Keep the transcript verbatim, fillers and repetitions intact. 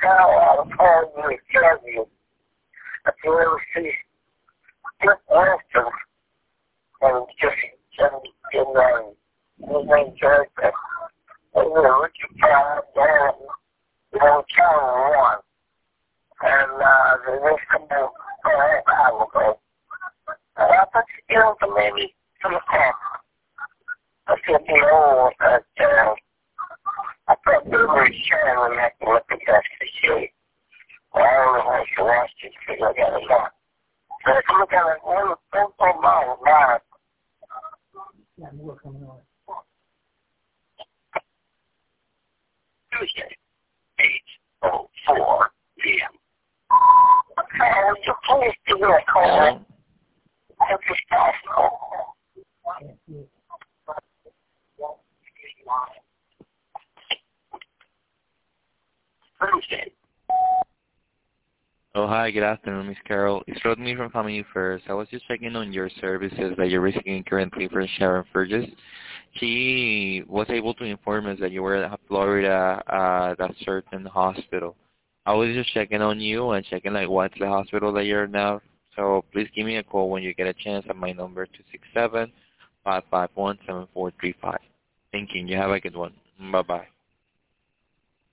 now I'll call you and tell you if you ever see Dick Wilson and just in, in um, his name Georgia. They were Richard Town down, you know, Channel One. And uh, they just come out a long time ago. And I thought you know the lady from the car. I said, you know, that uh, I thought they were sharing when I could look at that to see. Well, I don't know how she lost it because I got it up. So I can look at it one, one, one mile now. Yeah, more coming on. Tuesday, eight oh four p.m. Okay, would you please give me a call? Hello? If it's possible. Thursday. Oh, hi, good afternoon, Miss Carol. It's Rodney from Family First. I was just checking on your services that you're receiving currently for Sharon Fergus. She was able to inform us that you were in Florida at a certain hospital. I was just checking on you and checking, like, what's the hospital that you're now. So please give me a call when you get a chance at my number, two six seven, five five one, seven four three five. Thank you. You have a good one. Bye-bye.